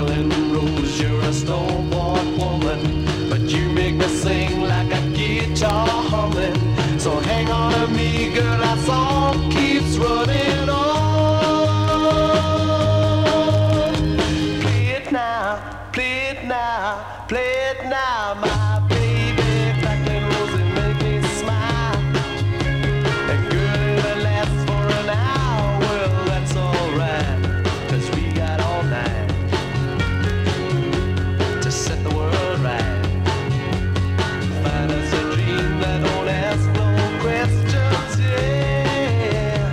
crackling rose, you're a store-bought woman, but you make me sing like a guitar humming. So hang on to me, girl, that song keeps running on. Play it now, play it now, play it now, my baby. Crackling rose and make me smile. And girl, if it lasts for an hour, well, that's alright, 'cause we got all night to set the world right. Find us a dream that don't ask no questions, yeah.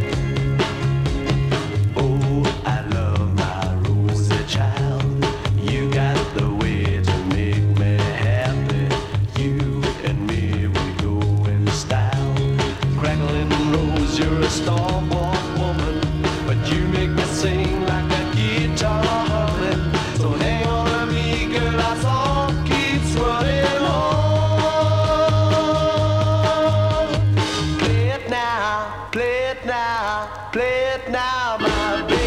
Oh, I love my rosy child. You got the way to make me happy. You and me, we go in style. Crackling rose, you're a star-born woman, but you make me sing like a guitar humming. So hang on to me, girl, our song keeps running on. Play it now, play it now, play it now, my baby.